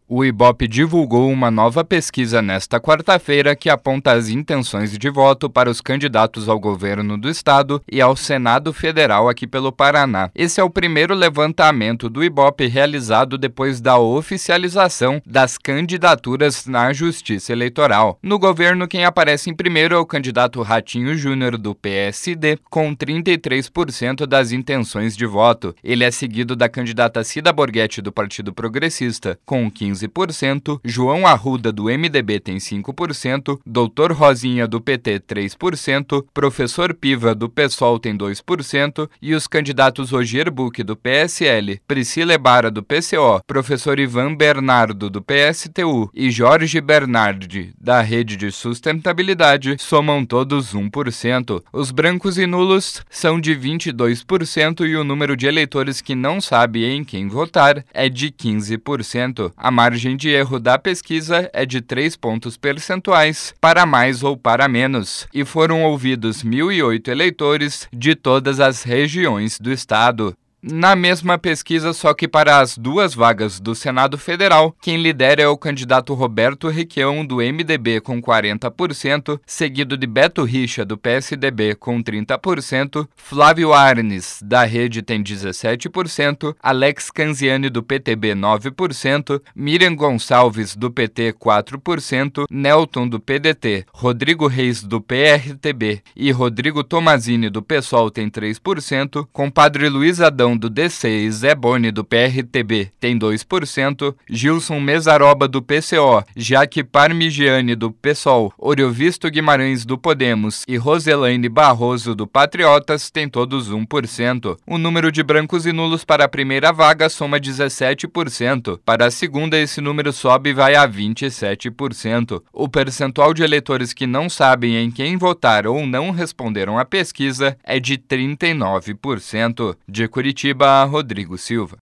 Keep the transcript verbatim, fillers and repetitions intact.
O Ibope divulgou uma nova pesquisa nesta quarta-feira que aponta as intenções de voto para os candidatos ao governo do estado e ao Senado Federal aqui pelo Paraná. Esse é o primeiro levantamento do Ibope realizado depois da oficialização das candidaturas na Justiça Eleitoral. No governo, quem aparece em primeiro é o candidato Ratinho Júnior do P S D, com trinta e três por cento das intenções de voto. Ele é seguido da candidata Cida Borghetti do Partido Progressista, com quinze por cento, João Arruda do M D B tem cinco por cento, doutor Rosinha do P T três por cento, Professor Piva do PSOL tem dois por cento e os candidatos Roger Buch do P S L, Priscila Ebara do P C O, Professor Ivan Bernardo do P S T U e Jorge Bernardi da Rede de Sustentabilidade somam todos um por cento. Os brancos e nulos são de vinte e dois por cento e o número de eleitores que não sabe em quem votar é de quinze por cento. A margem de erro da pesquisa é de três pontos percentuais para mais ou para menos, e foram ouvidos mil e oito eleitores de todas as regiões do estado. Na mesma pesquisa, só que para as duas vagas do Senado Federal, quem lidera é o candidato Roberto Requião, do M D B, com quarenta por cento, seguido de Beto Richa, do P S D B, com trinta por cento, Flávio Arnes, da Rede, tem dezessete por cento, Alex Canziani, do P T B, nove por cento, Miriam Gonçalves, do P T, quatro por cento, Nelton, do P D T, Rodrigo Reis, do P R T B e Rodrigo Tomazini, do PSOL, tem três por cento, compadre Luiz Adão, do D C e Zé Boni, do P R T B, tem dois por cento, Gilson Mesaroba, do P C O, Jaque Parmigiani, do PSOL, Oriovisto Guimarães, do Podemos e Roselaine Barroso, do Patriotas, tem todos um por cento. O número de brancos e nulos para a primeira vaga soma dezessete por cento. Para a segunda, esse número sobe e vai a vinte e sete por cento. O percentual de eleitores que não sabem em quem votar ou não responderam à pesquisa é de trinta e nove por cento. De Curitiba, Rodrigo Silva.